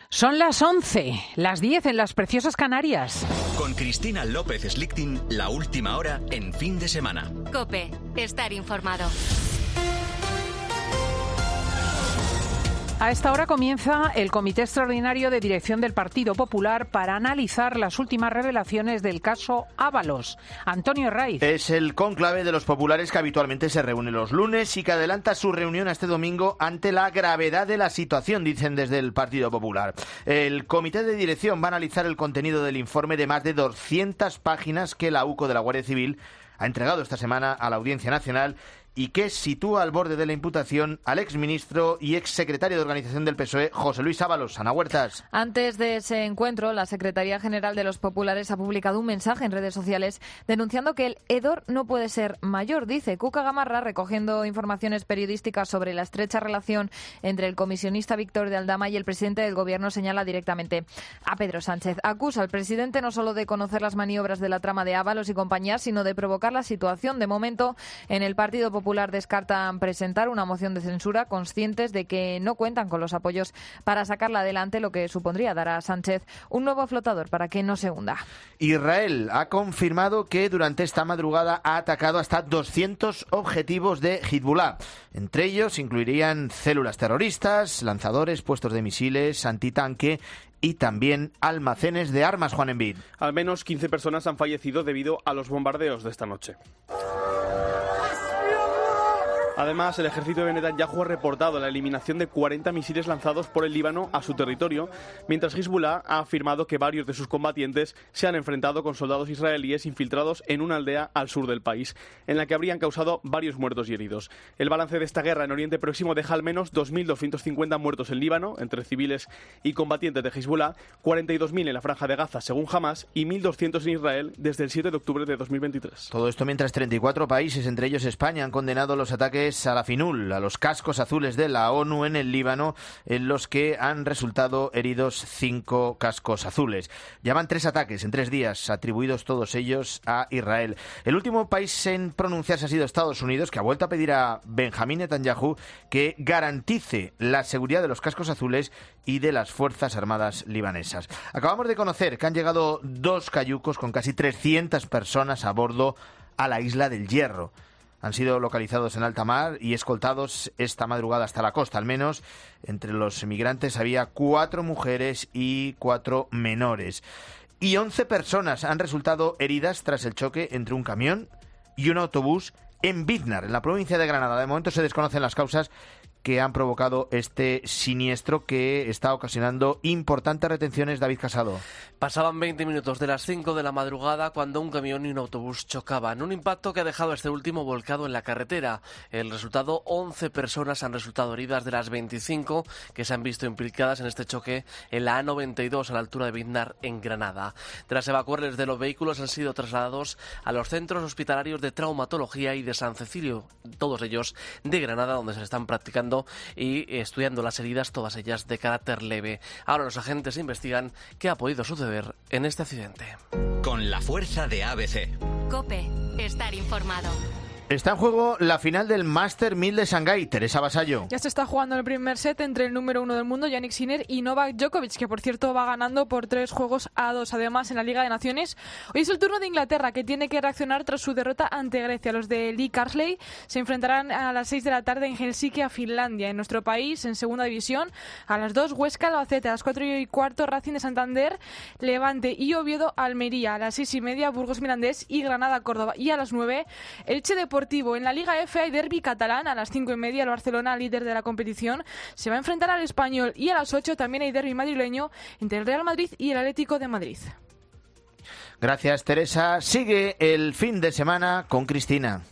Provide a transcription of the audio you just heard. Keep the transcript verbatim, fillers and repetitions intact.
Son las once, las diez en las preciosas Canarias. Con Cristina López Slichting, la última hora en fin de semana. COPE, estar informado. A esta hora comienza el Comité Extraordinario de Dirección del Partido Popular para analizar las últimas revelaciones del caso Ábalos. Antonio Herraiz. Es el cónclave de los populares que habitualmente se reúne los lunes y que adelanta su reunión a este domingo ante la gravedad de la situación, dicen desde el Partido Popular. El Comité de Dirección va a analizar el contenido del informe de más de doscientas páginas que la UCO de la Guardia Civil ha entregado esta semana a la Audiencia Nacional y que sitúa al borde de la imputación al exministro y exsecretario de Organización del P S O E, José Luis Ábalos. Ana Huertas. Antes de ese encuentro, la Secretaría General de los Populares ha publicado un mensaje en redes sociales denunciando que el hedor no puede ser mayor, dice Cuca Gamarra, recogiendo informaciones periodísticas sobre la estrecha relación entre el comisionista Víctor de Aldama y el presidente del Gobierno. Señala directamente a Pedro Sánchez. Acusa al presidente no solo de conocer las maniobras de la trama de Ábalos y compañía, sino de provocar la situación. De momento, en el Partido Popular Popular descartan presentar una moción de censura, conscientes de que no cuentan con los apoyos para sacarla adelante, lo que supondría dar a Sánchez un nuevo flotador para que no se hunda. Israel ha confirmado que durante esta madrugada ha atacado hasta doscientos objetivos de Hezbollah. Entre ellos incluirían células terroristas, lanzadores, puestos de misiles, antitanque y también almacenes de armas. Juan Envid. Al menos quince personas han fallecido debido a los bombardeos de esta noche. Además, el ejército de Netanyahu ha reportado la eliminación de cuarenta misiles lanzados por el Líbano a su territorio, mientras Hezbollah ha afirmado que varios de sus combatientes se han enfrentado con soldados israelíes infiltrados en una aldea al sur del país, en la que habrían causado varios muertos y heridos. El balance de esta guerra en Oriente Próximo deja al menos dos mil doscientos cincuenta muertos en Líbano, entre civiles y combatientes de Hezbollah, cuarenta y dos mil en la Franja de Gaza, según Hamas, y mil doscientos en Israel desde el siete de octubre de dos mil veintitrés. Todo esto mientras treinta y cuatro países, entre ellos España, han condenado los ataques a la FINUL, a los cascos azules de la ONU en el Líbano, en los que han resultado heridos cinco cascos azules. Ya van tres ataques en tres días, atribuidos todos ellos a Israel. El último país en pronunciarse ha sido Estados Unidos, que ha vuelto a pedir a Benjamín Netanyahu que garantice la seguridad de los cascos azules y de las Fuerzas Armadas libanesas. Acabamos de conocer que han llegado dos cayucos con casi trescientas personas a bordo a la isla del Hierro. Han sido localizados en alta mar y escoltados esta madrugada hasta la costa. Al menos entre los migrantes había cuatro mujeres y cuatro menores. Y once personas han resultado heridas tras el choque entre un camión y un autobús en Biznar, en la provincia de Granada. De momento se desconocen las causas que han provocado este siniestro que está ocasionando importantes retenciones. David Casado. Pasaban veinte minutos de las cinco de la madrugada cuando un camión y un autobús chocaban. Un impacto que ha dejado a este último volcado en la carretera. El resultado, once personas han resultado heridas de las veinticinco que se han visto implicadas en este choque en la A noventa y dos a la altura de Biznar, en Granada. Tras evacuarles de los vehículos, han sido trasladados a los centros hospitalarios de traumatología y de San Cecilio, todos ellos de Granada, donde se están practicando y estudiando las heridas, todas ellas de carácter leve. Ahora los agentes investigan qué ha podido suceder en este accidente. Con la fuerza de A B C. COPE, estar informado. Está en juego la final del Master mil de Shanghái. Teresa Vasallo. Ya se está jugando el primer set entre el número uno del mundo, Yannick Sinner, y Novak Djokovic, que por cierto va ganando por tres juegos a dos. Además, en la Liga de Naciones, hoy es el turno de Inglaterra, que tiene que reaccionar tras su derrota ante Grecia. Los de Lee Carsley se enfrentarán a las seis de la tarde en Helsinki a Finlandia. En nuestro país, en segunda división, a las dos, Huesca Albacete, a las cuatro y cuarto, Racing de Santander, Levante y Oviedo Almería, a las seis y media, Burgos Mirandés y Granada Córdoba, y a las nueve, Elche Deportivo. En la Liga F hay derbi catalán. A las cinco y media el Barcelona, líder de la competición, se va a enfrentar al Español, y a las ocho también hay derbi madrileño entre el Real Madrid y el Atlético de Madrid. Gracias, Teresa. Sigue el fin de semana con Cristina.